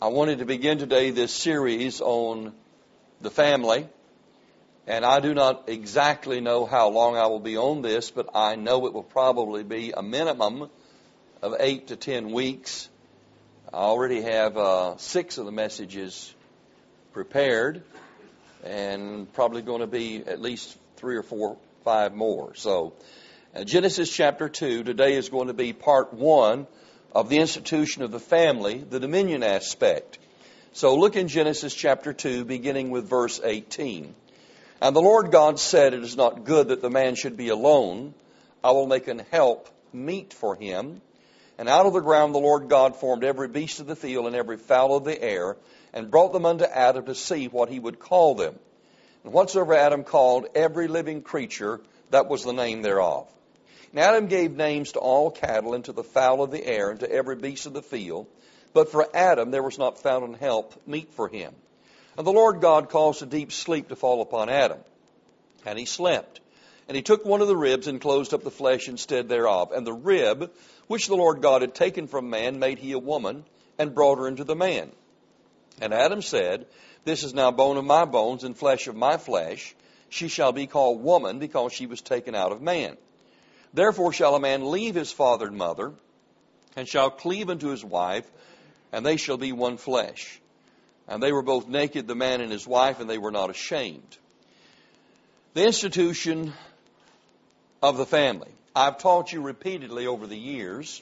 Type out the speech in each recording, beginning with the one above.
I wanted to begin today this series on the family, and I do not exactly know how long I will be on this, but I know it will probably be a minimum of 8 to 10 weeks. I already have 6 of the messages prepared, and probably going to be at least 3 or 4, 5 more. So, Genesis chapter 2, today is going to be part 1 of the institution of the family, the dominion aspect. So look in Genesis chapter 2, beginning with verse 18. And the Lord God said, "It is not good that the man should be alone. I will make an help meet for him." And out of the ground the Lord God formed every beast of the field and every fowl of the air, and brought them unto Adam to see what he would call them. And whatsoever Adam called every living creature, that was the name thereof. And Adam gave names to all cattle, and to the fowl of the air, and to every beast of the field. But for Adam there was not found an help meet for him. And the Lord God caused a deep sleep to fall upon Adam. And he slept. And he took one of the ribs, and closed up the flesh instead thereof. And the rib, which the Lord God had taken from man, made he a woman, and brought her into the man. And Adam said, "This is now bone of my bones, and flesh of my flesh. She shall be called woman, because she was taken out of man. Therefore shall a man leave his father and mother, and shall cleave unto his wife, and they shall be one flesh. And they were both naked, the man and his wife, and they were not ashamed." The institution of the family. I've taught you repeatedly over the years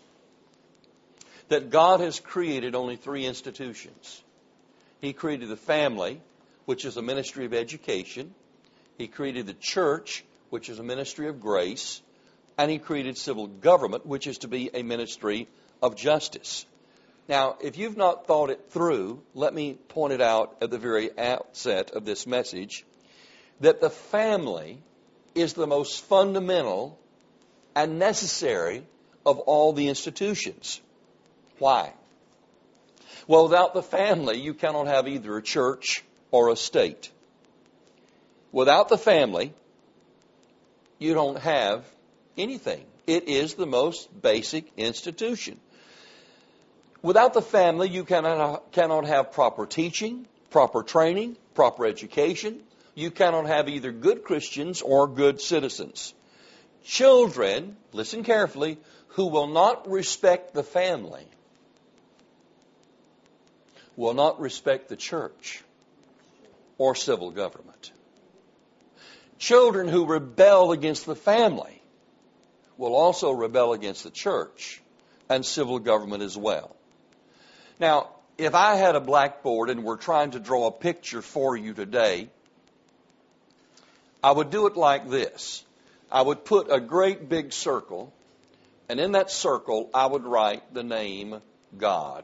that God has created only 3 institutions. He created the family, which is a ministry of education. He created the church, which is a ministry of grace. And he created civil government, which is to be a ministry of justice. Now, if you've not thought it through, let me point it out at the very outset of this message, that the family is the most fundamental and necessary of all the institutions. Why? Well, without the family, you cannot have either a church or a state. Without the family, you don't have anything. It is the most basic institution. Without the family, you cannot have proper teaching, proper training, proper education. You cannot have either good Christians or good citizens. Children, listen carefully, who will not respect the family will not respect the church or civil government. Children who rebel against the family will also rebel against the church and civil government as well. Now, if I had a blackboard and were trying to draw a picture for you today, I would do it like this. I would put a great big circle, and in that circle I would write the name God.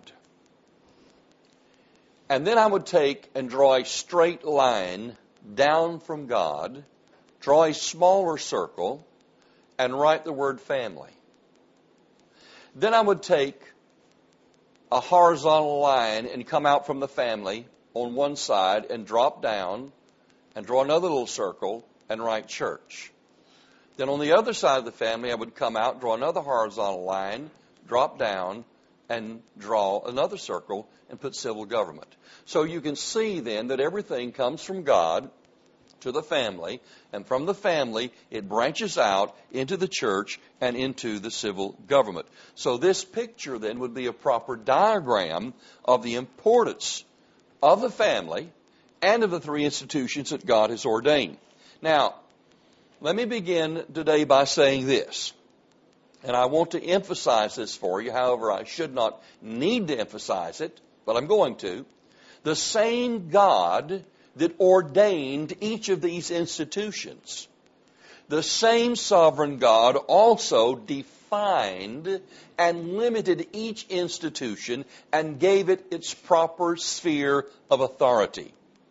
And then I would take and draw a straight line down from God, draw a smaller circle, and write the word family. Then I would take a horizontal line and come out from the family on one side and drop down and draw another little circle and write church. Then on the other side of the family, I would come out, draw another horizontal line, drop down, and draw another circle and put civil government. So you can see then that everything comes from God to the family, and from the family it branches out into the church and into the civil government. So this picture then would be a proper diagram of the importance of the family and of the 3 institutions that God has ordained. Now, let me begin today by saying this, and I want to emphasize this for you. However, I should not need to emphasize it, but I'm going to. The same God that ordained each of these institutions, the same sovereign God also defined and limited each institution and gave it its proper sphere of authority.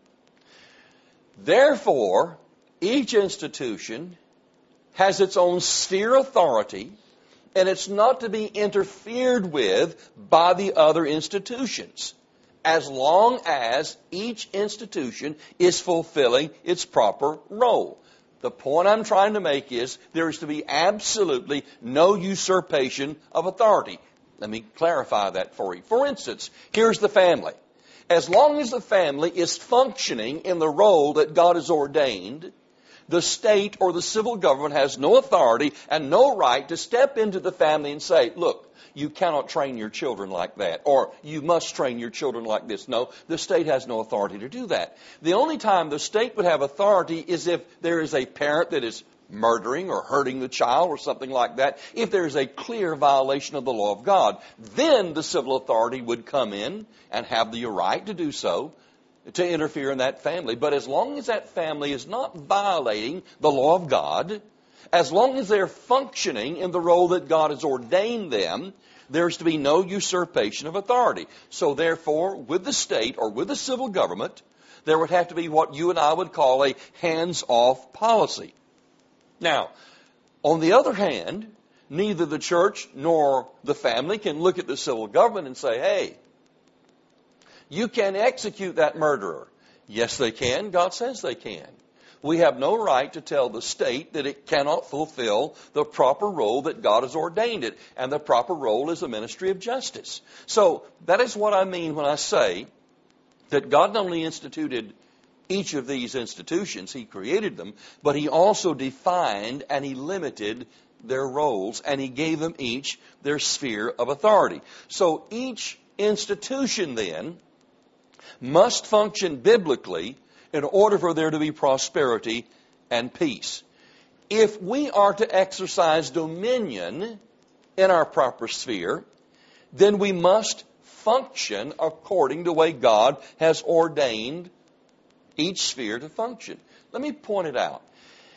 Therefore, each institution has its own sphere of authority, and it's not to be interfered with by the other institutions, as long as each institution is fulfilling its proper role. The point I'm trying to make is there is to be absolutely no usurpation of authority. Let me clarify that for you. For instance, here's the family. As long as the family is functioning in the role that God has ordained, the state or the civil government has no authority and no right to step into the family and say, look, you cannot train your children like that, or you must train your children like this. No, the state has no authority to do that. The only time the state would have authority is if there is a parent that is murdering or hurting the child or something like that. If there is a clear violation of the law of God, then the civil authority would come in and have the right to do so, to interfere in that family. But as long as that family is not violating the law of God, as long as they're functioning in the role that God has ordained them, there's to be no usurpation of authority. So therefore, with the state or with the civil government, there would have to be what you and I would call a hands-off policy. Now, on the other hand, neither the church nor the family can look at the civil government and say, hey, you can execute that murderer. Yes, they can. God says they can. We have no right to tell the state that it cannot fulfill the proper role that God has ordained it. And the proper role is the ministry of justice. So that is what I mean when I say that God not only instituted each of these institutions, He created them, but He also defined and He limited their roles, and He gave them each their sphere of authority. So each institution then must function biblically in order for there to be prosperity and peace. If we are to exercise dominion in our proper sphere, then we must function according to the way God has ordained each sphere to function. Let me point it out.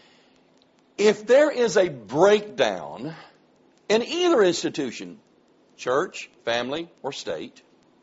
If there is a breakdown in either institution, church, family, or state,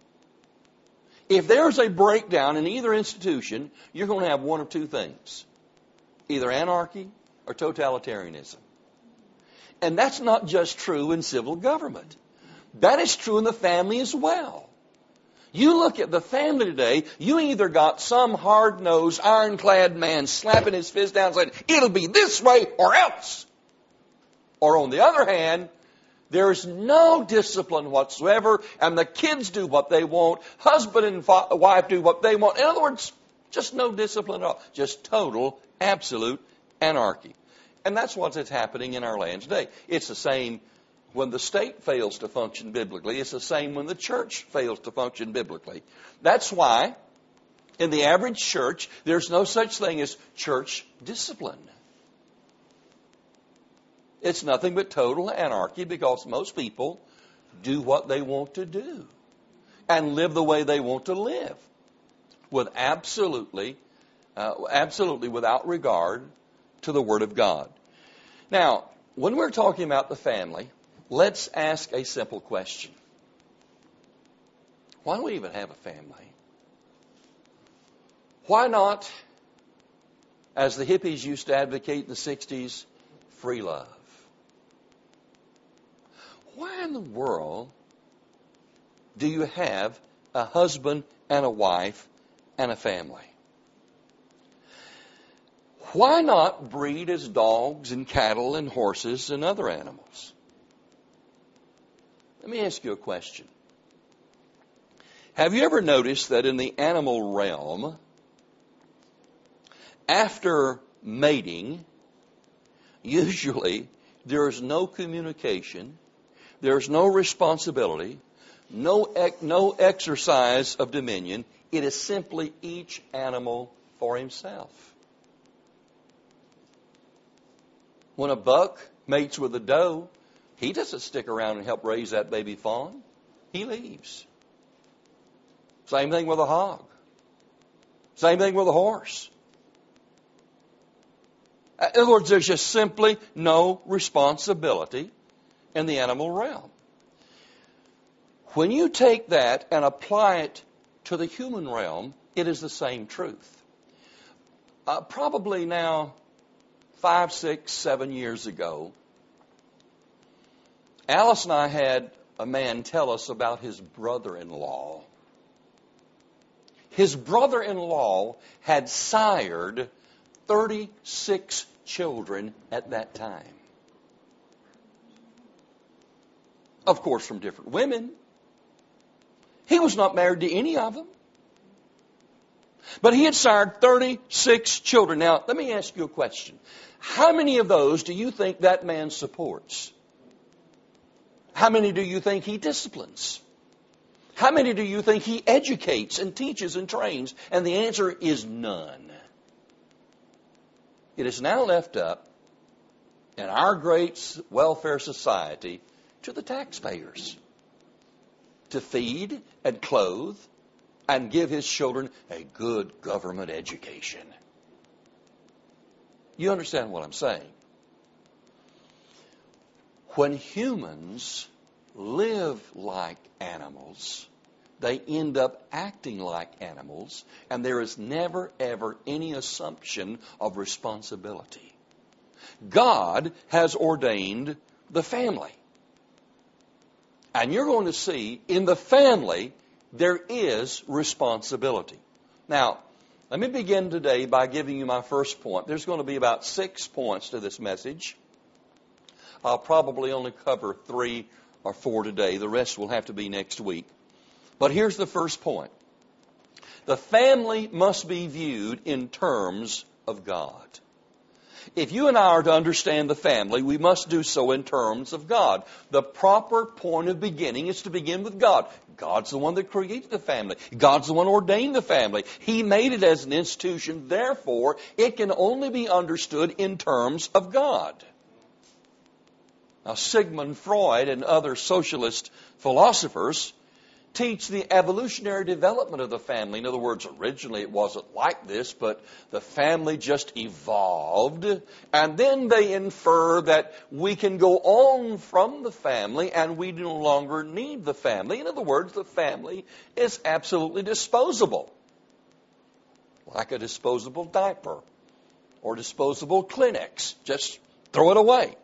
if there's a breakdown in either institution, you're going to have one of two things. Either anarchy or totalitarianism. And that's not just true in civil government. That is true in the family as well. You look at the family today, you either got some hard-nosed, ironclad man slapping his fist down and saying, it'll be this way or else. Or on the other hand, there is no discipline whatsoever, and the kids do what they want, husband and wife do what they want. In other words, just no discipline at all. Just total, absolute anarchy. And that's what's happening in our land today. It's the same when the state fails to function biblically. It's the same when the church fails to function biblically. That's why, in the average church, there's no such thing as church discipline. It's nothing but total anarchy because most people do what they want to do and live the way they want to live with absolutely without regard to the Word of God. Now, when we're talking about the family, let's ask a simple question. Why do we even have a family? Why not, as the hippies used to advocate in the 60s, free love? Why in the world do you have a husband and a wife and a family? Why not breed as dogs and cattle and horses and other animals? Let me ask you a question. Have you ever noticed that in the animal realm, after mating, usually there is no communication, there's no responsibility, no exercise of dominion. It is simply each animal for himself. When a buck mates with a doe, he doesn't stick around and help raise that baby fawn. He leaves. Same thing with a hog. Same thing with a horse. In other words, there's just simply no responsibility in the animal realm. When you take that and apply it to the human realm, it is the same truth. Probably now 5, 6, 7 years ago, Alice and I had a man tell us about his brother-in-law. His brother-in-law had sired 36 children at that time. Of course, from different women. He was not married to any of them. But he had sired 36 children. Now, let me ask you a question. How many of those do you think that man supports? How many do you think he disciplines? How many do you think he educates and teaches and trains? And the answer is none. It is now left up in our great welfare society to the taxpayers to feed and clothe and give his children a good government education. You understand what I'm saying? When humans live like animals, they end up acting like animals, and there is never, ever any assumption of responsibility. God has ordained the family. And you're going to see in the family there is responsibility. Now, let me begin today by giving you my first point. There's going to be about 6 points to this message. I'll probably only cover 3 or 4 today. The rest will have to be next week. But here's the first point. The family must be viewed in terms of God. If you and I are to understand the family, we must do so in terms of God. The proper point of beginning is to begin with God. God's the one that created the family. God's the one who ordained the family. He made it as an institution. Therefore, it can only be understood in terms of God. Now, Sigmund Freud and other socialist philosophers teach the evolutionary development of the family. In other words, originally it wasn't like this, but the family just evolved. And then they infer that we can go on from the family and we no longer need the family. In other words, the family is absolutely disposable. Like a disposable diaper or disposable Kleenex. Just throw it away.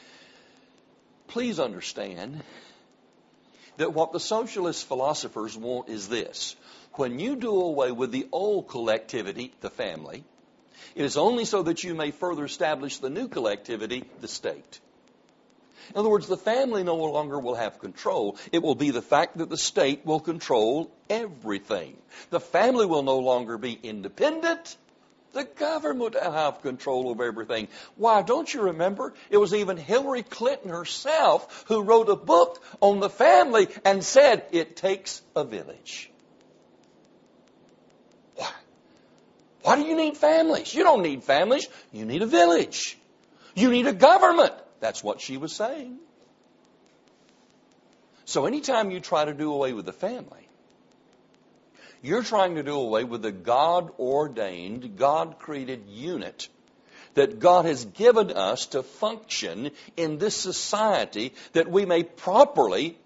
Please understand that what the socialist philosophers want is this. When you do away with the old collectivity, the family, it is only so that you may further establish the new collectivity, the state. In other words, the family no longer will have control. It will be the fact that the state will control everything. The family will no longer be independent. The government will have control over everything. Why, don't you remember? It was even Hillary Clinton herself who wrote a book on the family and said, it takes a village. Why? Why do you need families? You don't need families. You need a village. You need a government. That's what she was saying. So anytime you try to do away with the family, you're trying to do away with the God-ordained, God-created unit that God has given us to function in this society that we may properly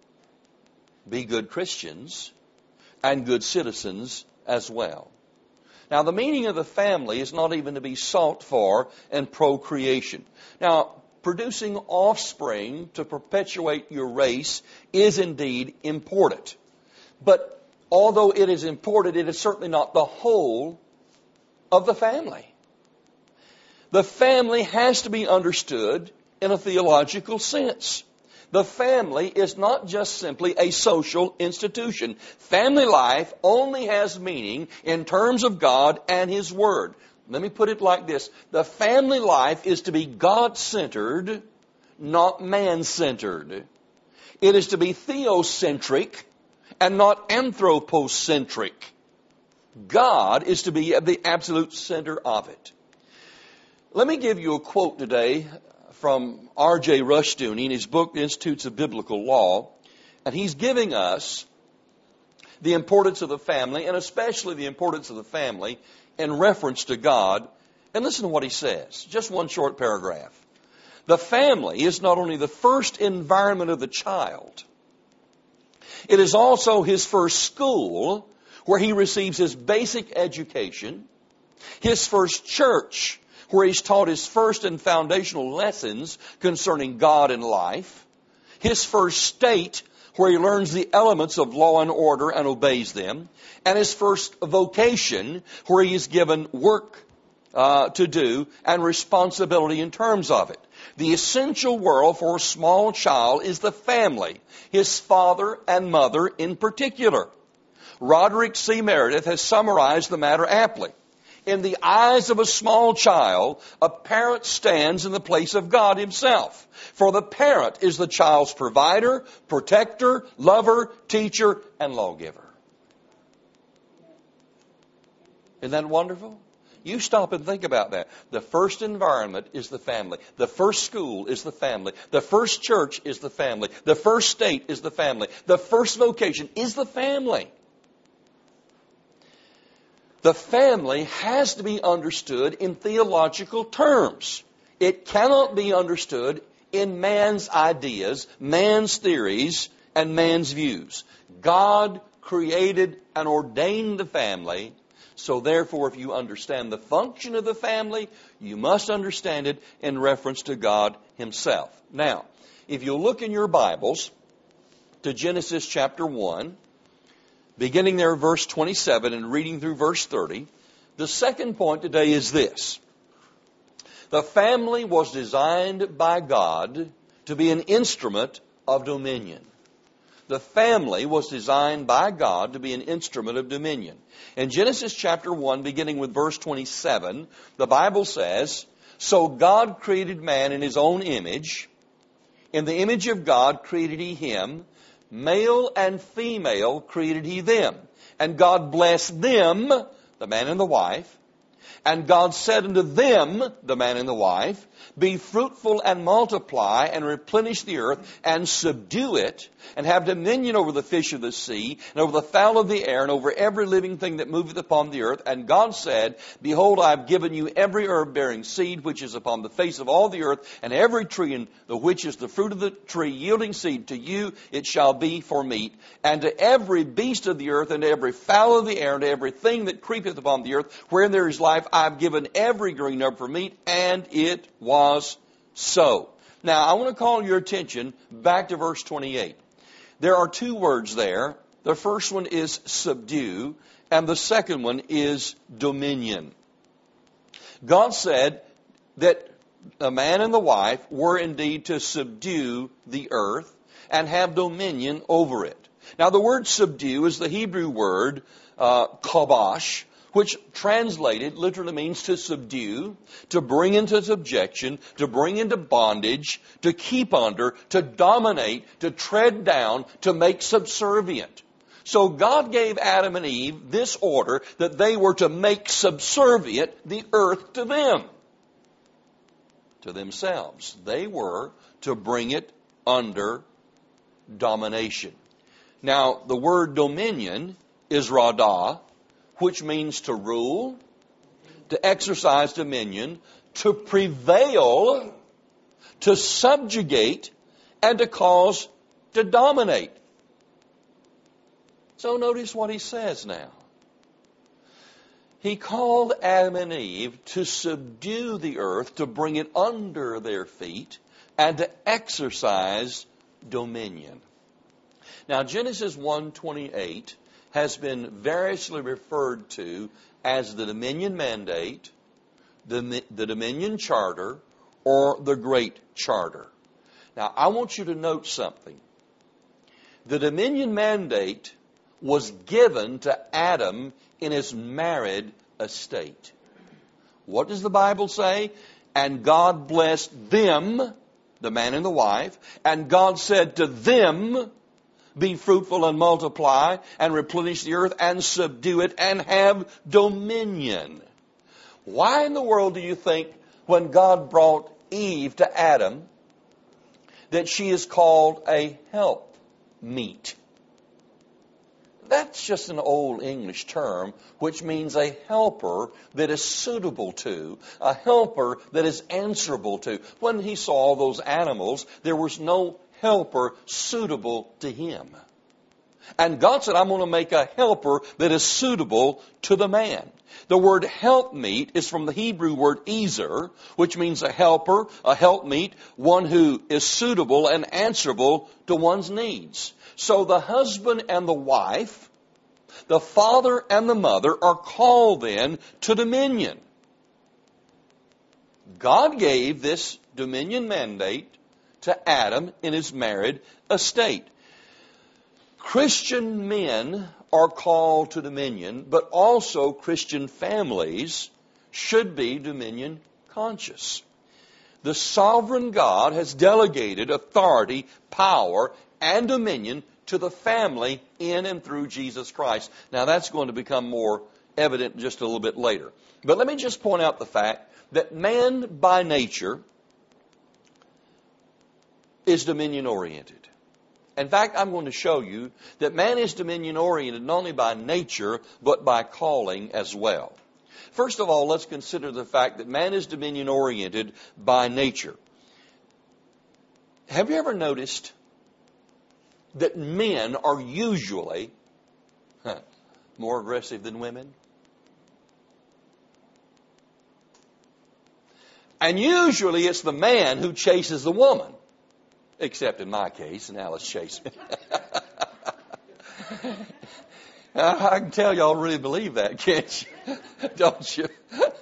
be good Christians and good citizens as well. Now, the meaning of the family is not even to be sought for in procreation. Now, producing offspring to perpetuate your race is indeed important. But although it is important, it is certainly not the whole of the family. The family has to be understood in a theological sense. The family is not just simply a social institution. Family life only has meaning in terms of God and His Word. Let me put it like this. The family life is to be God-centered, not man-centered. It is to be theocentric and not anthropocentric. God is to be at the absolute center of it. Let me give you a quote today from R.J. Rushdoony in his book, The Institutes of Biblical Law. And he's giving us the importance of the family, and especially the importance of the family in reference to God. And listen to what he says. Just one short paragraph. The family is not only the first environment of the child, it is also his first school where he receives his basic education, his first church where he's taught his first and foundational lessons concerning God and life, his first state where he learns the elements of law and order and obeys them, and his first vocation where he is given work to do and responsibility in terms of it. The essential world for a small child is the family, his father and mother in particular. Roderick C. Meredith has summarized the matter aptly. In the eyes of a small child, a parent stands in the place of God Himself. For the parent is the child's provider, protector, lover, teacher, and lawgiver. Isn't that wonderful? You stop and think about that. The first environment is the family. The first school is the family. The first church is the family. The first state is the family. The first vocation is the family. The family has to be understood in theological terms. It cannot be understood in man's ideas, man's theories, and man's views. God created and ordained the family. So therefore, if you understand the function of the family, you must understand it in reference to God Himself. Now, if you look in your Bibles to Genesis chapter 1, beginning there at verse 27 and reading through verse 30, the second point today is this. The family was designed by God to be an instrument of dominion. The family was designed by God to be an instrument of dominion. In Genesis chapter 1, beginning with verse 27, the Bible says, "So God created man in His own image. In the image of God created He him. Male and female created He them. And God blessed them," the man and the wife. "And God said unto them," the man and the wife, "Be fruitful and multiply and replenish the earth and subdue it and have dominion over the fish of the sea and over the fowl of the air and over every living thing that moveth upon the earth. And God said, Behold, I have given you every herb bearing seed which is upon the face of all the earth, and every tree in the which is the fruit of the tree yielding seed. To you it shall be for meat. And to every beast of the earth and to every fowl of the air and to every thing that creepeth upon the earth, wherein there is life, I have given every green herb for meat. And it was so." Now, I want to call your attention back to verse 28. There are two words there. The first one is subdue, and the second one is dominion. God said that the man and the wife were indeed to subdue the earth and have dominion over it. Now, the word subdue is the Hebrew word kabosh, which translated literally means to subdue, to bring into subjection, to bring into bondage, to keep under, to dominate, to tread down, to make subservient. So God gave Adam and Eve this order that they were to make subservient the earth to them, to themselves. They were to bring it under domination. Now, the word dominion is radah, which means to rule, to exercise dominion, to prevail, to subjugate, and to cause to dominate. So notice what he says now. He called Adam and Eve to subdue the earth, to bring it under their feet, and to exercise dominion. Now, Genesis 1:28 has been variously referred to as the dominion mandate, the dominion charter, or the great charter. Now, I want you to note something. The dominion mandate was given to Adam in his married estate. What does the Bible say? And God blessed them, the man and the wife, and God said to them, Be fruitful and multiply and replenish the earth and subdue it and have dominion. Why in the world do you think when God brought Eve to Adam that she is called a helpmeet? That's just an old English term which means a helper that is suitable to, a helper that is answerable to. When he saw all those animals, there was no helper suitable to him. And God said, I'm going to make a helper that is suitable to the man. The word helpmeet is from the Hebrew word ezer, which means a helper, a helpmeet, one who is suitable and answerable to one's needs. So the husband and the wife, the father and the mother are called then to dominion. God gave this dominion mandate to Adam in his married estate. Christian men are called to dominion, but also Christian families should be dominion conscious. The sovereign God has delegated authority, power, and dominion to the family in and through Jesus Christ. Now that's going to become more evident just a little bit later. But let me just point out the fact that man by nature is dominion oriented. In fact, I'm going to show you that man is dominion oriented not only by nature, but by calling as well. First of all, let's consider the fact that man is dominion oriented by nature. Have you ever noticed that men are usually more aggressive than women? And usually it's the man who chases the woman. Except in my case, and Alice chased me. I can tell y'all really believe that, can't you? Don't you?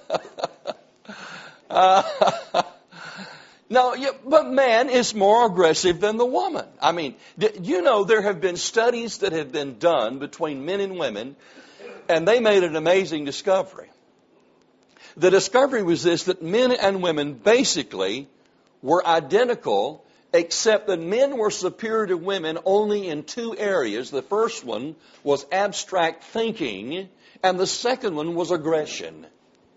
No, but man is more aggressive than the woman. I mean, you know, there have been studies that have been done between men and women, and they made an amazing discovery. The discovery was this, that men and women basically were identical, except that men were superior to women only in two areas. The first one was abstract thinking, and the second one was aggression.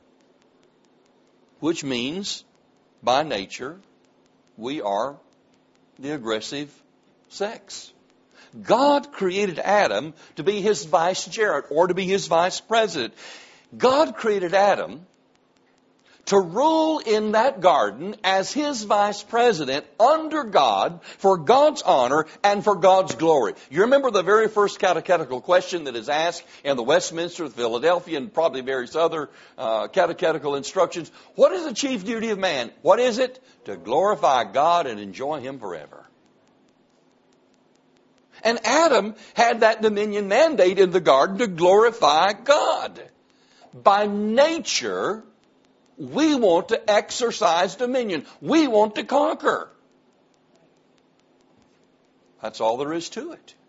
Which means, by nature, we are the aggressive sex. God created Adam to be his vicegerent, or to be his vice president. God created Adam to rule in that garden as his vice president under God for God's honor and for God's glory. You remember the very first catechetical question that is asked in the Westminster, the Philadelphia, and probably various other catechetical instructions. What is the chief duty of man? What is it? To glorify God and enjoy him forever. And Adam had that dominion mandate in the garden to glorify God. By nature, we want to exercise dominion. We want to conquer. That's all there is to it.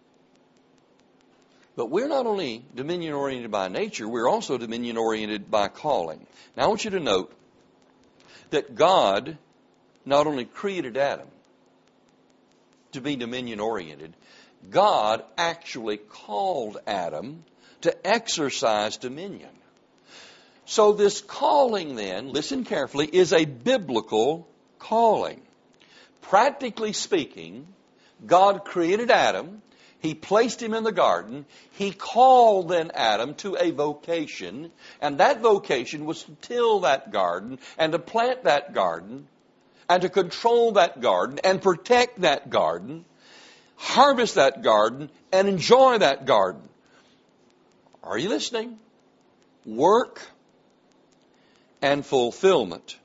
But we're not only dominion-oriented by nature, we're also dominion-oriented by calling. Now I want you to note that God not only created Adam to be dominion-oriented, God actually called Adam to exercise dominion. So this calling then, listen carefully, is a biblical calling. Practically speaking, God created Adam. He placed him in the garden. He called then Adam to a vocation. And that vocation was to till that garden and to plant that garden and to control that garden and protect that garden, harvest that garden, and enjoy that garden. Are you listening? Work and fulfillment.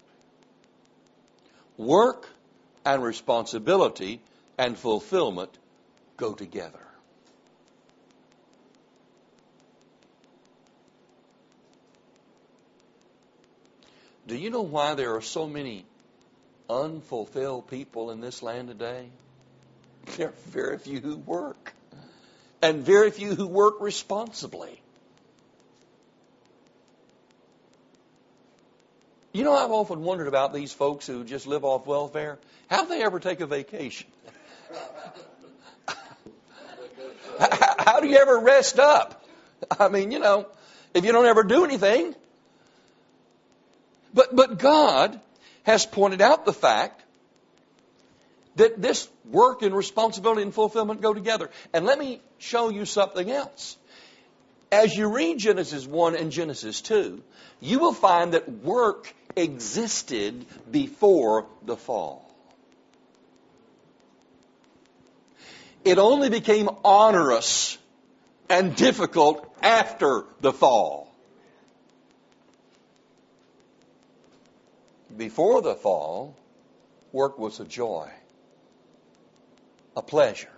Work and responsibility and fulfillment go together. Do you know why there are so many unfulfilled people in this land today? There are very few who work, and very few who work responsibly. You know, I've often wondered about these folks who just live off welfare. How do they ever take a vacation? How do you ever rest up? I mean, you know, if you don't ever do anything. But God has pointed out the fact that this work and responsibility and fulfillment go together. And let me show you something else. As you read Genesis 1 and Genesis 2, you will find that work existed before the fall. It only became onerous and difficult after the fall. Before the fall, work was a joy, a pleasure.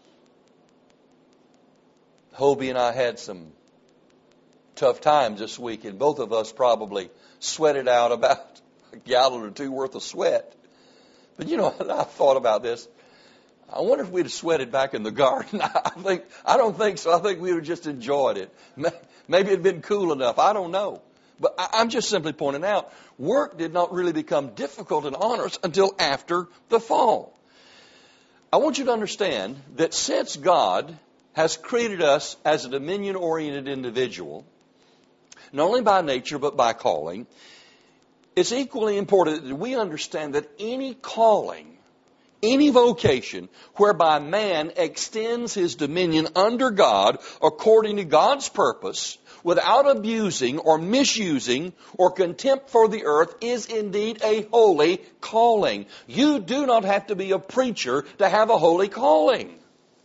Hobie and I had some tough times this week, and both of us probably sweated out about a gallon or two worth of sweat. But you know, I thought about this. I wonder if we'd have sweated back in the garden. I don't think so. I think we would have just enjoyed it. Maybe it'd been cool enough. I don't know. But I'm just simply pointing out, work did not really become difficult and onerous until after the fall. I want you to understand that since God has created us as a dominion-oriented individual, not only by nature but by calling, it's equally important that we understand that any calling, any vocation whereby man extends his dominion under God according to God's purpose without abusing or misusing or contempt for the earth is indeed a holy calling. You do not have to be a preacher to have a holy calling.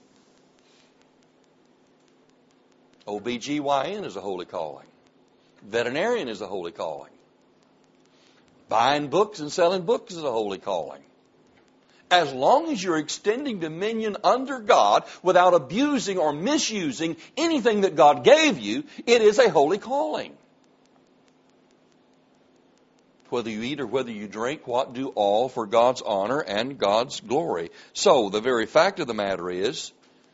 OBGYN is a holy calling. Veterinarian is a holy calling. Buying books and selling books is a holy calling. As long as you're extending dominion under God without abusing or misusing anything that God gave you, it is a holy calling. Whether you eat or whether you drink, what do all for God's honor and God's glory. So, the very fact of the matter is,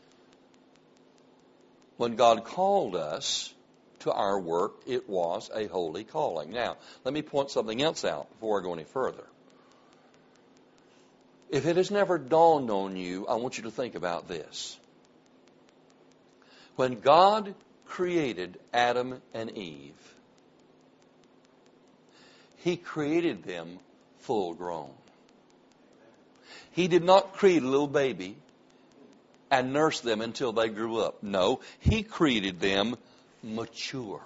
when God called us to our work, it was a holy calling. Now, let me point something else out before I go any further. If it has never dawned on you, I want you to think about this. When God created Adam and Eve, He created them full grown. He did not create a little baby and nurse them until they grew up. No, He created them mature.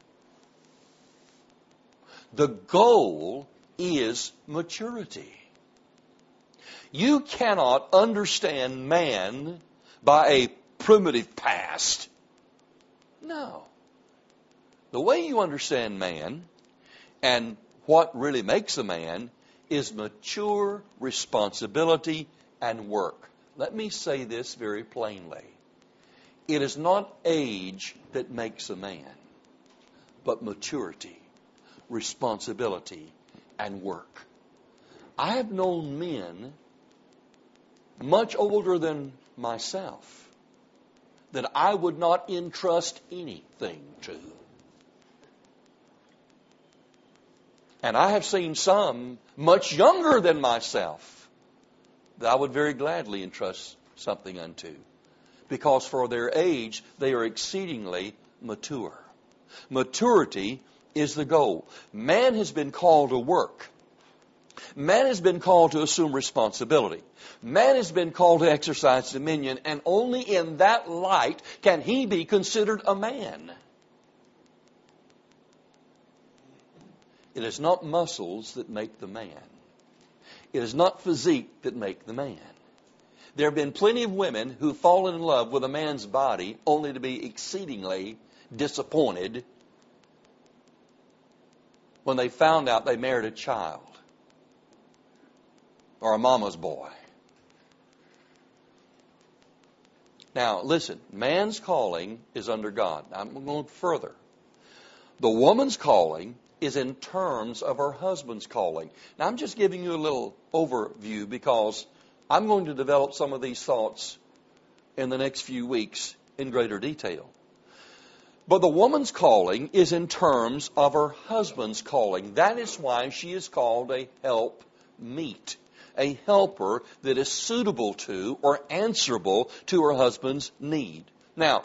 The goal is maturity. You cannot understand man by a primitive past. No. The way you understand man and what really makes a man is mature responsibility and work. Let me say this very plainly. It is not age that makes a man, but maturity, responsibility, and work. I have known men much older than myself that I would not entrust anything to. And I have seen some much younger than myself that I would very gladly entrust something unto, because for their age they are exceedingly mature. Maturity is the goal. Man has been called to work. Man has been called to assume responsibility. Man has been called to exercise dominion, and only in that light can he be considered a man. It is not muscles that make the man. It is not physique that make the man. There have been plenty of women who've fallen in love with a man's body only to be exceedingly disappointed when they found out they married a child or a mama's boy. Now, listen, man's calling is under God. I'm going further. The woman's calling is in terms of her husband's calling. Now, I'm just giving you a little overview because I'm going to develop some of these thoughts in the next few weeks in greater detail. But the woman's calling is in terms of her husband's calling. That is why she is called a helpmeet, a helper that is suitable to or answerable to her husband's need. Now,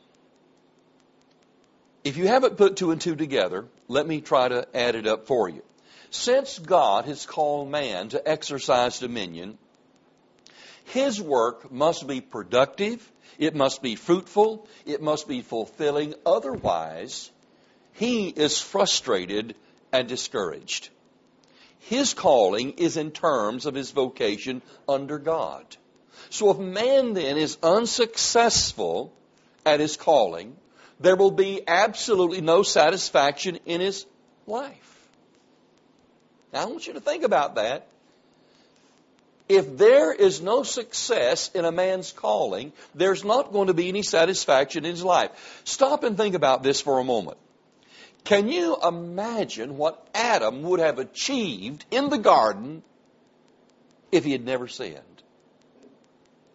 if you haven't put two and two together, let me try to add it up for you. Since God has called man to exercise dominion, his work must be productive, it must be fruitful, it must be fulfilling. Otherwise, he is frustrated and discouraged. His calling is in terms of his vocation under God. So if man then is unsuccessful at his calling, there will be absolutely no satisfaction in his life. Now, I want you to think about that. If there is no success in a man's calling, there's not going to be any satisfaction in his life. Stop and think about this for a moment. Can you imagine what Adam would have achieved in the garden if he had never sinned?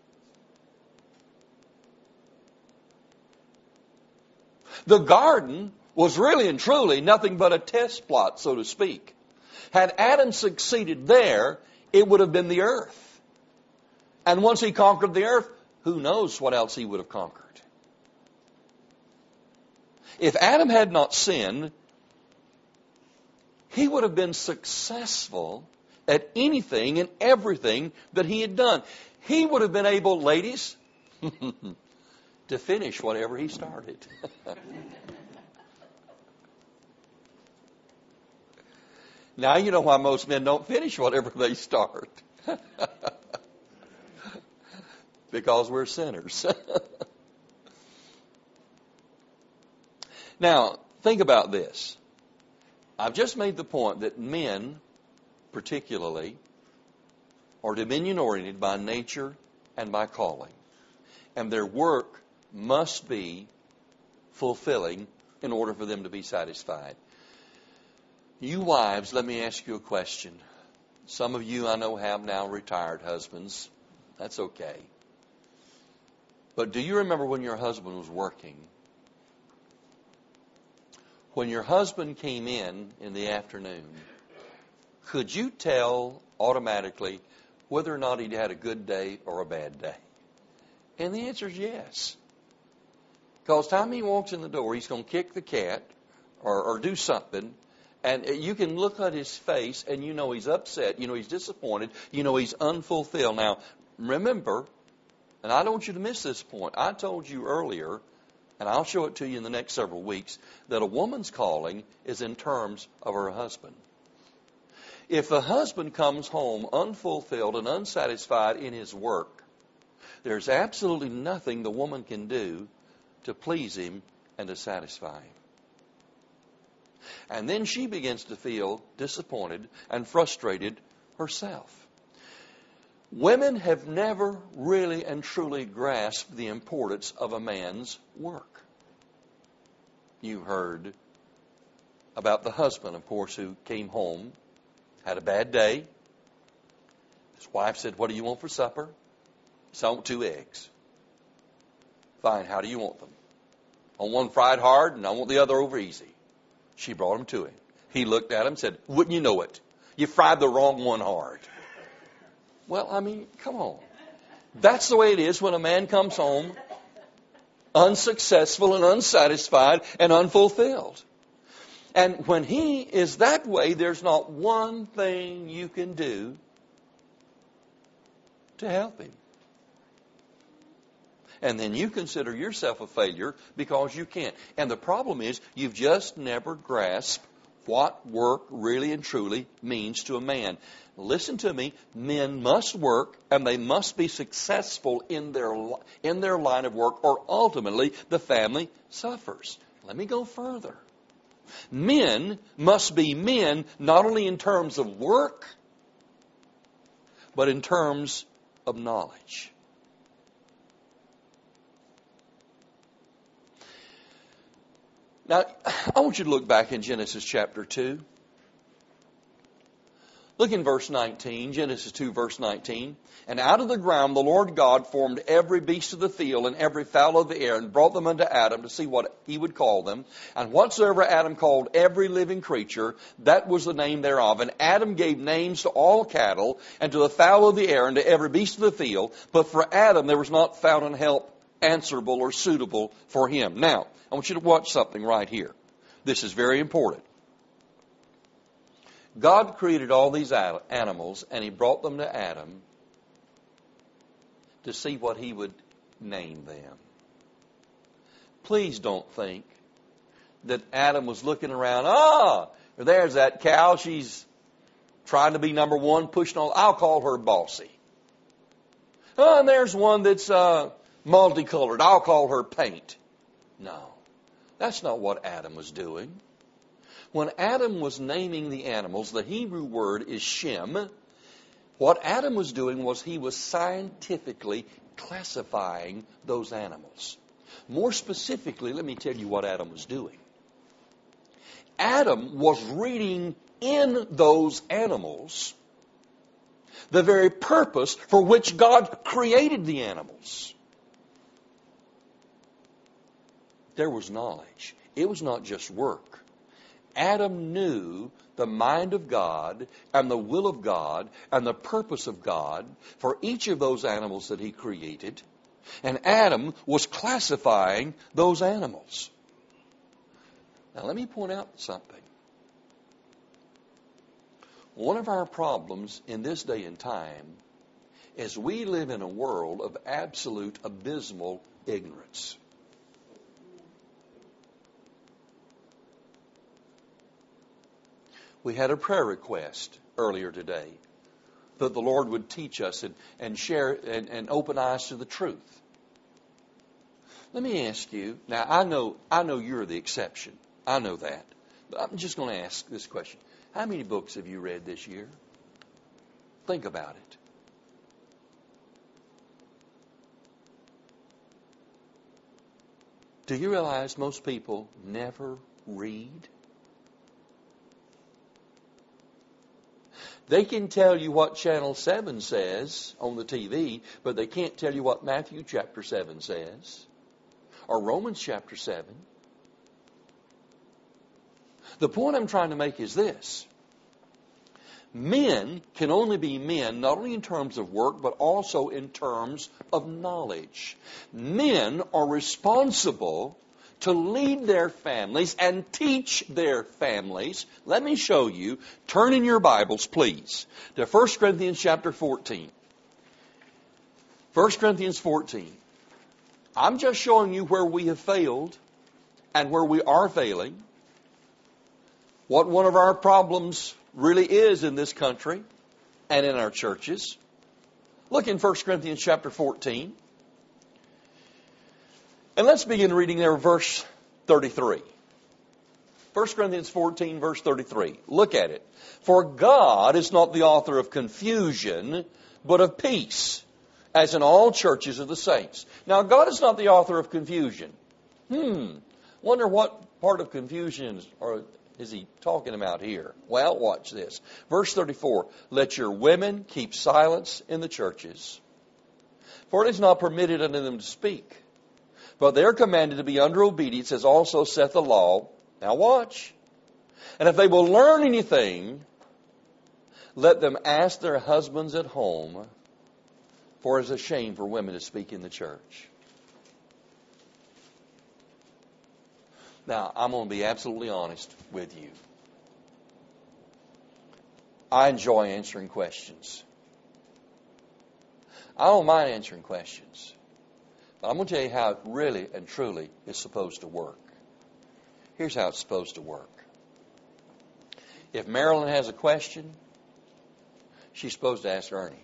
The garden was really and truly nothing but a test plot, so to speak. Had Adam succeeded there, it would have been the earth. And once he conquered the earth, who knows what else he would have conquered. If Adam had not sinned, he would have been successful at anything and everything that he had done. He would have been able, ladies, to finish whatever he started. Now you know why most men don't finish whatever they start. Because we're sinners. Now, think about this. I've just made the point that men, particularly, are dominion-oriented by nature and by calling. And their work must be fulfilling in order for them to be satisfied. You wives, let me ask you a question. Some of you I know have now retired husbands. That's okay. But do you remember when your husband was working? When your husband came in the afternoon, could you tell automatically whether or not he'd had a good day or a bad day? And the answer is yes. Because time he walks in the door, he's going to kick the cat or do something, and you can look at his face and you know he's upset, you know he's disappointed, you know he's unfulfilled. Now, remember, and I don't want you to miss this point, I told you earlier, and I'll show it to you in the next several weeks, that a woman's calling is in terms of her husband. If the husband comes home unfulfilled and unsatisfied in his work, there's absolutely nothing the woman can do to please him and to satisfy him. And then she begins to feel disappointed and frustrated herself. Women have never really and truly grasped the importance of a man's work. You heard about the husband, of course, who came home, had a bad day. His wife said, "What do you want for supper?" He said, "I want 2 eggs." "Fine, how do you want them?" "I want one fried hard and I want the other over easy." She brought them to him. He looked at him and said, "Wouldn't you know it? You fried the wrong one hard." Well, I mean, come on. That's the way it is when a man comes home unsuccessful and unsatisfied and unfulfilled. And when he is that way, there's not one thing you can do to help him. And then you consider yourself a failure because you can't. And the problem is you've just never grasped what work really and truly means to a man. Listen to me, men must work and they must be successful in their line of work, or ultimately the family suffers. Let me go further. Men must be men not only in terms of work, but in terms of knowledge. Now, I want you to look back in Genesis chapter 2. Look in verse 19, Genesis 2, verse 19. "And out of the ground the Lord God formed every beast of the field and every fowl of the air, and brought them unto Adam to see what he would call them. And whatsoever Adam called every living creature, that was the name thereof. And Adam gave names to all cattle, and to the fowl of the air, and to every beast of the field. But for Adam there was not found an help answerable or suitable for him." Now, I want you to watch something right here. This is very important. God created all these animals, and He brought them to Adam to see what He would name them. Please don't think that Adam was looking around, there's that cow, she's trying to be number one, pushing on, I'll call her Bossy. And there's one that's multicolored, I'll call her Paint. No, that's not what Adam was doing. When Adam was naming the animals, the Hebrew word is Shem. What Adam was doing was he was scientifically classifying those animals. More specifically, let me tell you what Adam was doing. Adam was reading in those animals the very purpose for which God created the animals. there was knowledge. It was not just work. Adam knew the mind of God and the will of God and the purpose of God for each of those animals that he created. And Adam was classifying those animals. Now let me point out something. One of our problems in this day and time is we live in a world of absolute abysmal ignorance. We had a prayer request earlier today that the Lord would teach us and share and open eyes to the truth. Let me ask you, now I know you're the exception. I know that. But I'm just going to ask this question. How many books have you read this year? Think about it. Do you realize most people never read? They can tell you what Channel 7 says on the TV, but they can't tell you what Matthew chapter 7 says, or Romans chapter 7. The point I'm trying to make is this. Men can only be men, not only in terms of work, but also in terms of knowledge. Men are responsible to lead their families and teach their families. Let me show you. Turn in your Bibles, please, to 1 Corinthians chapter 14. 1 Corinthians 14. I'm just showing you where we have failed and where we are failing. What one of our problems really is in this country and in our churches. Look in 1 Corinthians chapter 14. And let's begin reading there verse 33. 1 Corinthians 14 verse 33. Look at it. For God is not the author of confusion, but of peace, as in all churches of the saints. Now God is not the author of confusion. Wonder what part of confusion is he talking about here? Well, watch this. Verse 34, let your women keep silence in the churches, for it is not permitted unto them to speak, but they are commanded to be under obedience, as also saith the law. Now watch. And if they will learn anything, let them ask their husbands at home, for it is a shame for women to speak in the church. Now, I'm going to be absolutely honest with you. I enjoy answering questions. I don't mind answering questions. But I'm going to tell you how it really and truly is supposed to work. Here's how it's supposed to work. If Marilyn has a question, she's supposed to ask Ernie.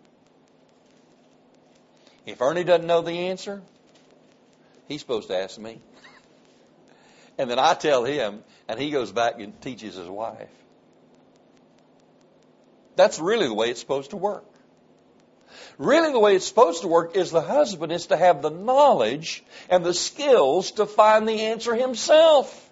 If Ernie doesn't know the answer, he's supposed to ask me. And then I tell him, and he goes back and teaches his wife. That's really the way it's supposed to work. Really the way it's supposed to work is the husband is to have the knowledge and the skills to find the answer himself.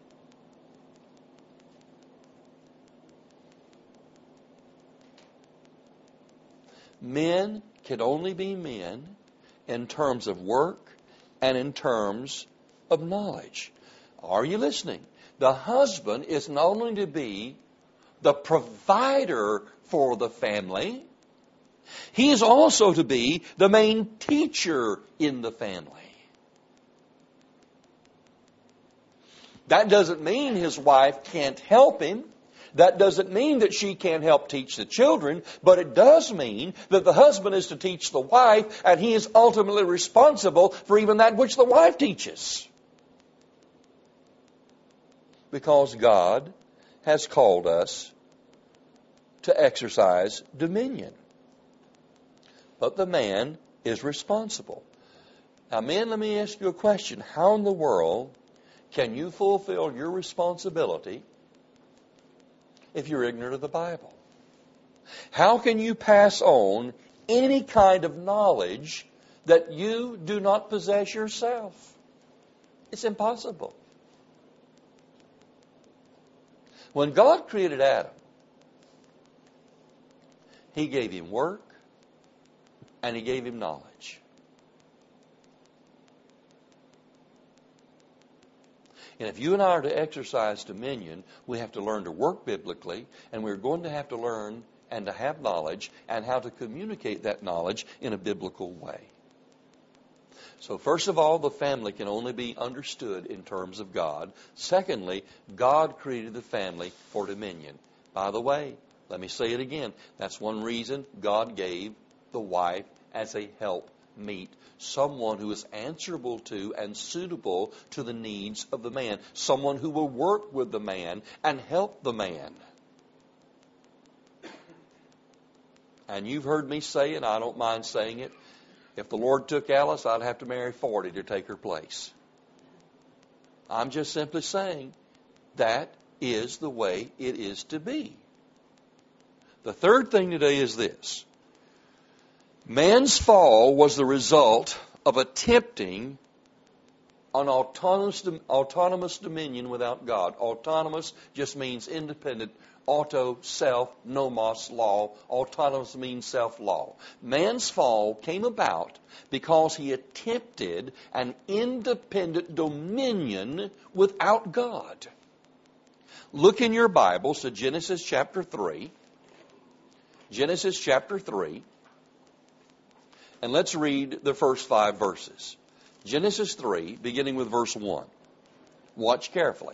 Men can only be men in terms of work and in terms of knowledge. Are you listening? The husband is not only to be the provider for the family, he is also to be the main teacher in the family. That doesn't mean his wife can't help him. That doesn't mean that she can't help teach the children, but it does mean that the husband is to teach the wife, and he is ultimately responsible for even that which the wife teaches. Because God has called us to exercise dominion. But the man is responsible. Now, men, let me ask you a question. How in the world can you fulfill your responsibility if you're ignorant of the Bible? How can you pass on any kind of knowledge that you do not possess yourself? It's impossible. When God created Adam, He gave him work and He gave him knowledge. And if you and I are to exercise dominion, we have to learn to work biblically, and we're going to have to learn and to have knowledge and how to communicate that knowledge in a biblical way. So first of all, the family can only be understood in terms of God. Secondly, God created the family for dominion. By the way, let me say it again. That's one reason God gave the wife as a helpmeet. Someone who is answerable to and suitable to the needs of the man. Someone who will work with the man and help the man. And you've heard me say, and I don't mind saying it, if the Lord took Alice, I'd have to marry 40 to take her place. I'm just simply saying that is the way it is to be. The third thing today is this. Man's fall was the result of attempting an autonomous dominion without God. Autonomous just means independent. Auto, self, nomos, law. Autonomous means self-law. Man's fall came about because he attempted an independent dominion without God. Look in your Bibles to Genesis chapter 3. Genesis chapter 3. And let's read the first 5 verses. Genesis 3, beginning with verse 1. Watch carefully.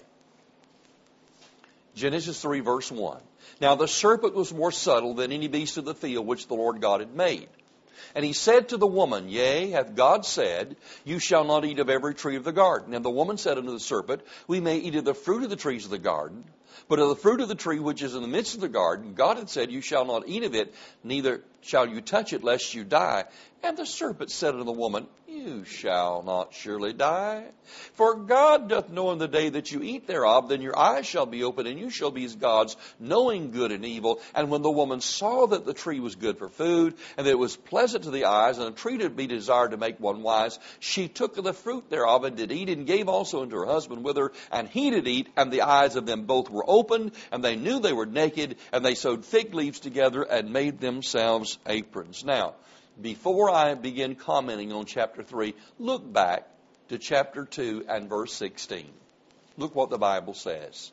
Genesis 3, verse 1. Now the serpent was more subtle than any beast of the field which the Lord God had made. And he said to the woman, Yea, hath God said, You shall not eat of every tree of the garden. And the woman said unto the serpent, We may eat of the fruit of the trees of the garden, but of the fruit of the tree which is in the midst of the garden, God had said, You shall not eat of it, neither shall you touch it, lest you die. And the serpent said unto the woman, You shall not surely die. For God doth know in the day that you eat thereof, then your eyes shall be opened, and you shall be as gods, knowing good and evil. And when the woman saw that the tree was good for food, and that it was pleasant to the eyes, and a tree to be desired to make one wise, she took of the fruit thereof, and did eat, and gave also unto her husband with her, and he did eat, and the eyes of them both were opened, and they knew they were naked, and they sewed fig leaves together, and made themselves aprons. Now, before I begin commenting on chapter 3, look back to chapter 2 and verse 16. Look what the Bible says.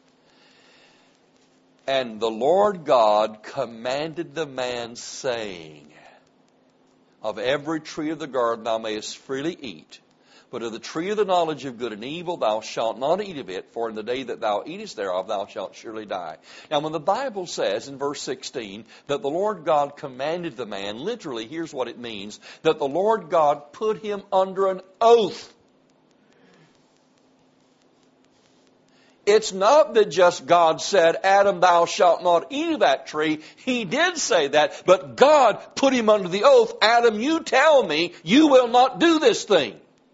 And the Lord God commanded the man, saying, Of every tree of the garden thou mayest freely eat, but of the tree of the knowledge of good and evil thou shalt not eat of it, for in the day that thou eatest thereof thou shalt surely die. Now when the Bible says in verse 16 that the Lord God commanded the man, literally here's what it means, that the Lord God put him under an oath. It's not that just God said, Adam, thou shalt not eat of that tree. He did say that, but God put him under the oath. Adam, you tell me you will not do this thing.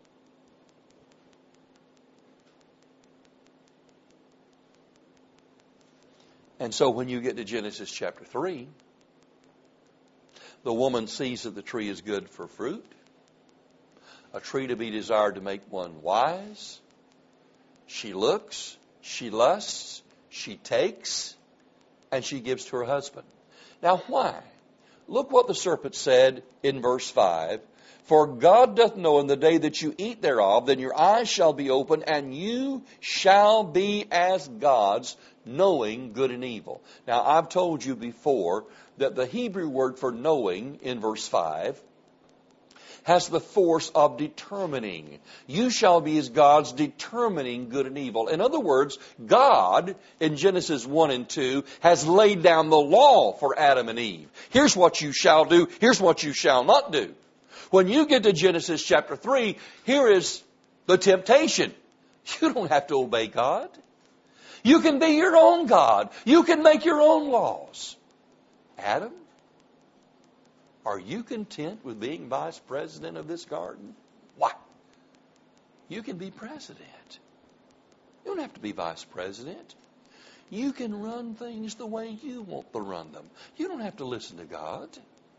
And so when you get to Genesis chapter 3, the woman sees that the tree is good for fruit, a tree to be desired to make one wise. She looks, she lusts, she takes, and she gives to her husband. Now why? Look what the serpent said in verse 5. For God doth know in the day that you eat thereof, then your eyes shall be opened, and you shall be as gods, knowing good and evil. Now, I've told you before that the Hebrew word for knowing in verse 5 has the force of determining. You shall be as gods, determining good and evil. In other words, God, in Genesis 1 and 2, has laid down the law for Adam and Eve. Here's what you shall do. Here's what you shall not do. When you get to Genesis chapter 3, here is the temptation. You don't have to obey God. You can be your own God. You can make your own laws. Adam, are you content with being vice president of this garden? Why? You can be president. You don't have to be vice president. You can run things the way you want to run them. You don't have to listen to God.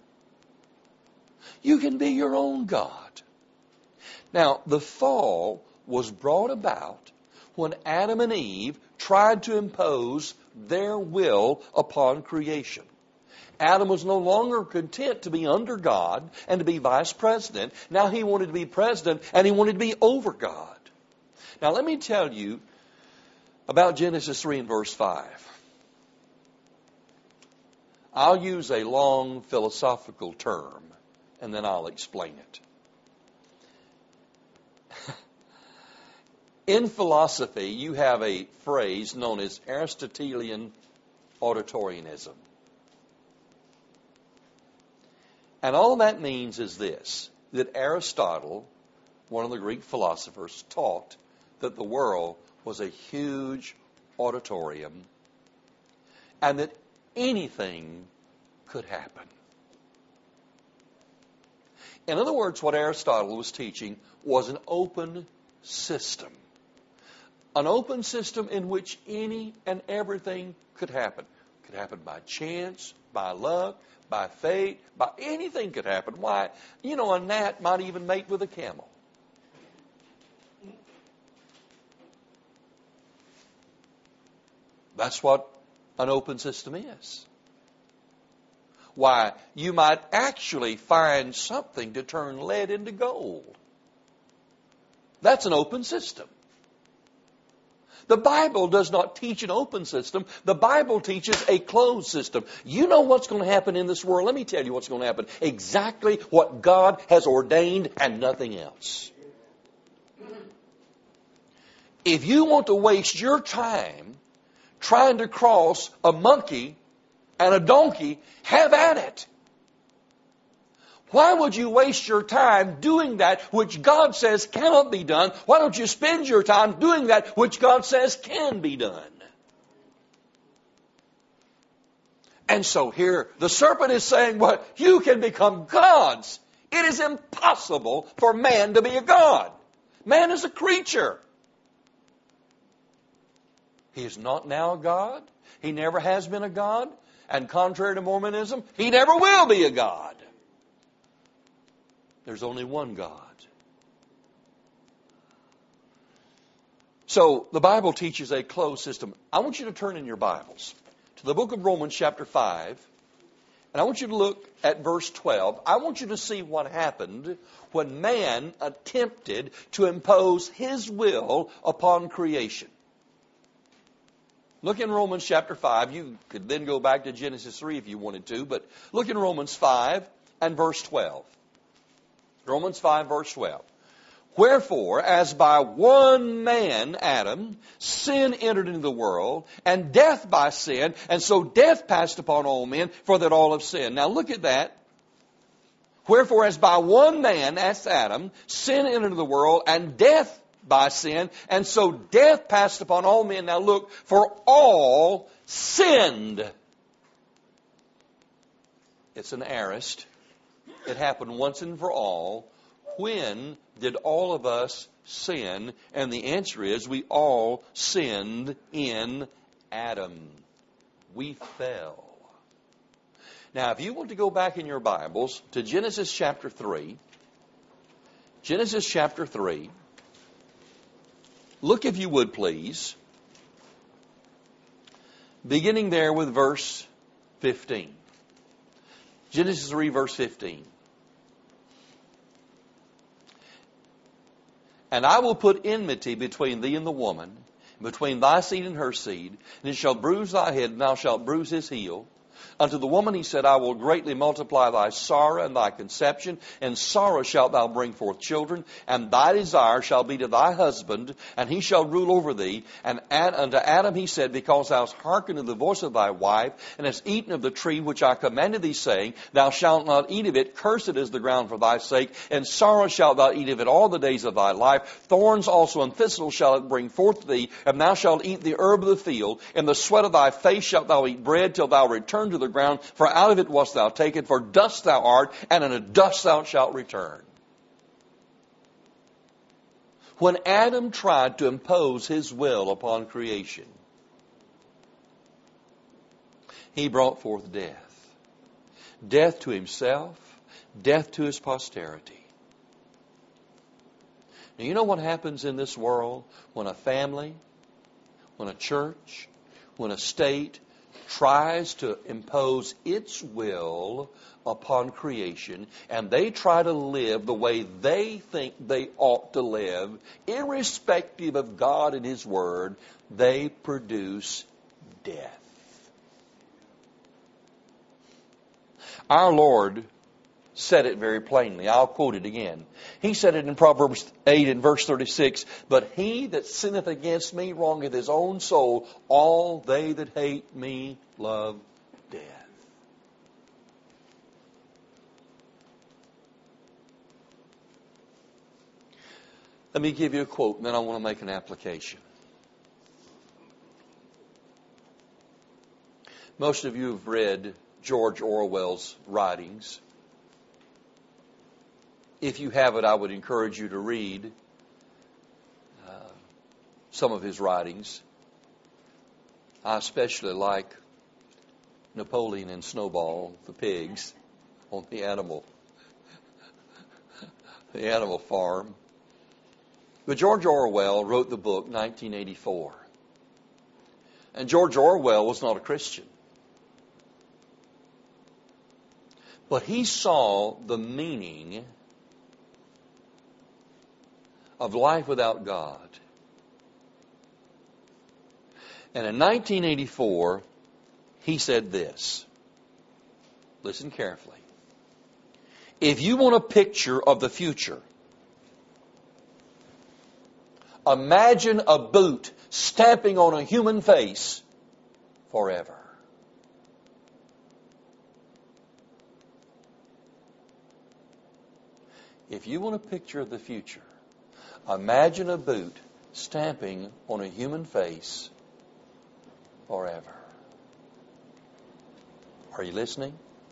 You can be your own God. Now, the fall was brought about when Adam and Eve tried to impose their will upon creation. Adam was no longer content to be under God and to be vice president. Now he wanted to be president and he wanted to be over God. Now let me tell you about Genesis 3 and verse 5. I'll use a long philosophical term, and then I'll explain it. In philosophy, you have a phrase known as Aristotelian Autoritarianism. And all that means is this, that Aristotle, one of the Greek philosophers, taught that the world was a huge auditorium and that anything could happen. In other words, what Aristotle was teaching was an open system. An open system in which any and everything could happen. It could happen by chance, by luck, by fate, by anything could happen. Why? A gnat might even mate with a camel. That's what an open system is. Why, you might actually find something to turn lead into gold. That's an open system. The Bible does not teach an open system. The Bible teaches a closed system. You know what's going to happen in this world? Let me tell you what's going to happen. Exactly what God has ordained and nothing else. If you want to waste your time trying to cross a monkey and a donkey, have at it. Why would you waste your time doing that which God says cannot be done? Why don't you spend your time doing that which God says can be done? And so here, the serpent is saying, well, you can become gods. It is impossible for man to be a god. Man is a creature. He is not now a god. He never has been a god. And contrary to Mormonism, he never will be a god. There's only one God. So the Bible teaches a closed system. I want you to turn in your Bibles to the book of Romans chapter 5. And I want you to look at verse 12. I want you to see what happened when man attempted to impose his will upon creation. Look in Romans chapter 5. You could then go back to Genesis 3 if you wanted to. But look in Romans 5 and verse 12. Romans 5, verse 12. Wherefore, as by one man, Adam, sin entered into the world, and death by sin, and so death passed upon all men, for that all have sinned. Now look at that. Wherefore, as by one man, that's Adam, sin entered into the world, and death by sin, and so death passed upon all men. Now look, for all sinned. It's an aorist. It happened once and for all. When did all of us sin? And the answer is we all sinned in Adam. We fell. Now, if you want to go back in your Bibles to Genesis chapter 3, Genesis chapter 3, look if you would please, beginning there with verse 15. Genesis 3, verse 15. And I will put enmity between thee and the woman, between thy seed and her seed, and it shall bruise thy head, and thou shalt bruise his heel. Unto the woman he said, I will greatly multiply thy sorrow and thy conception, and sorrow shalt thou bring forth children, and thy desire shall be to thy husband, and he shall rule over thee. And unto Adam he said, because thou hast hearkened to the voice of thy wife, and hast eaten of the tree which I commanded thee, saying, thou shalt not eat of it, cursed is the ground for thy sake, and sorrow shalt thou eat of it all the days of thy life. Thorns also and thistles shall it bring forth to thee, and thou shalt eat the herb of the field. In the sweat of thy face shalt thou eat bread, till thou return to the ground, for out of it wast thou taken, for dust thou art, and unto dust thou shalt return. When Adam tried to impose his will upon creation, he brought forth death. Death to himself, death to his posterity. Now, you know what happens in this world when a family, when a church, when a state tries to impose its will upon creation, and they try to live the way they think they ought to live, irrespective of God and His Word, they produce death. Our Lord said it very plainly. I'll quote it again. He said it in Proverbs 8 and verse 36, "But he that sinneth against me wrongeth his own soul. All they that hate me love death." Let me give you a quote, and then I want to make an application. Most of you have read George Orwell's writings. If you haven't, I would encourage you to read some of his writings. I especially like Napoleon and Snowball, the pigs, on the animal farm. But George Orwell wrote the book 1984. And George Orwell was not a Christian. But he saw the meaning of life without God. And in 1984, he said this. Listen carefully. If you want a picture of the future, imagine a boot stamping on a human face forever. If you want a picture of the future, imagine a boot stamping on a human face forever. Are you listening?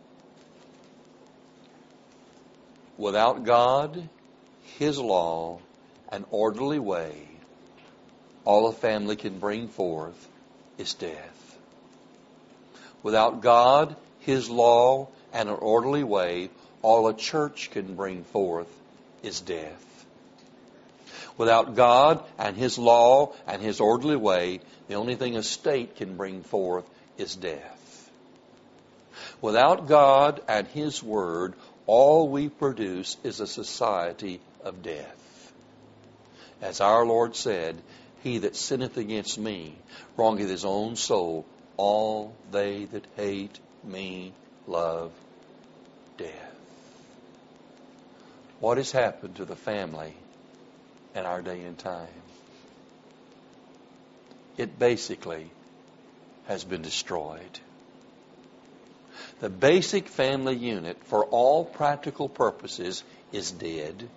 Without God, His law, an orderly way, all a family can bring forth is death. Without God, His law, and an orderly way, all a church can bring forth is death. Without God and His law and His orderly way, the only thing a state can bring forth is death. Without God and His Word, all we produce is a society of death. As our Lord said, "He that sinneth against me wrongeth his own soul. All they that hate me love death." What has happened to the family in our day and time? It basically has been destroyed. The basic family unit, for all practical purposes, is dead.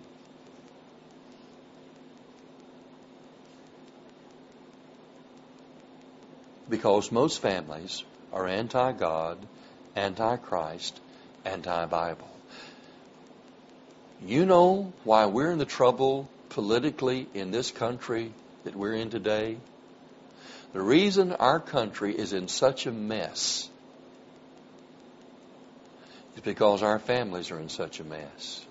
Because most families are anti-God, anti-Christ, anti-Bible. You know why we're in the trouble politically in this country that we're in today? The reason our country is in such a mess is because our families are in such a mess.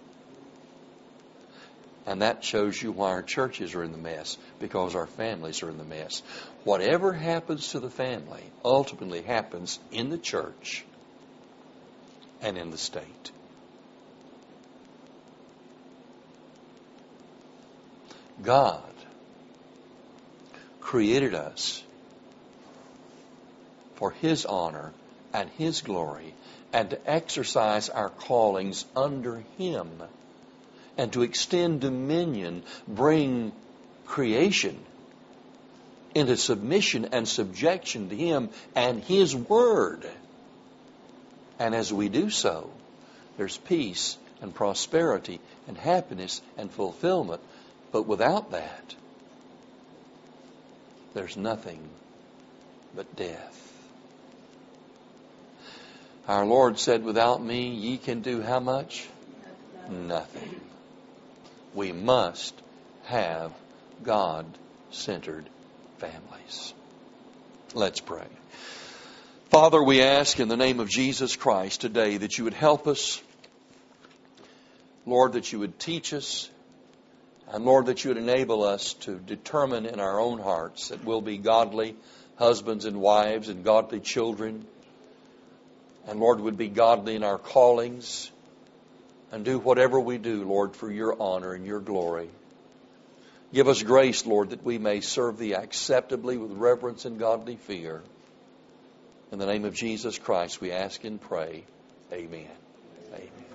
And that shows you why our churches are in the mess, because our families are in the mess. Whatever happens to the family ultimately happens in the church and in the state. God created us for His honor and His glory, and to exercise our callings under Him, and to extend dominion, bring creation into submission and subjection to Him and His Word. And as we do so, there's peace and prosperity and happiness and fulfillment. But without that, there's nothing but death. Our Lord said, "Without me, ye can do how much? Nothing." We must have God-centered families. Let's pray. Father, we ask in the name of Jesus Christ today that you would help us. Lord, that you would teach us And Lord, that you would enable us to determine in our own hearts that we'll be godly husbands and wives and godly children. And Lord, would be godly in our callings and do whatever we do, Lord, for your honor and your glory. Give us grace, Lord, that we may serve thee acceptably with reverence and godly fear. In the name of Jesus Christ, we ask and pray. Amen. Amen.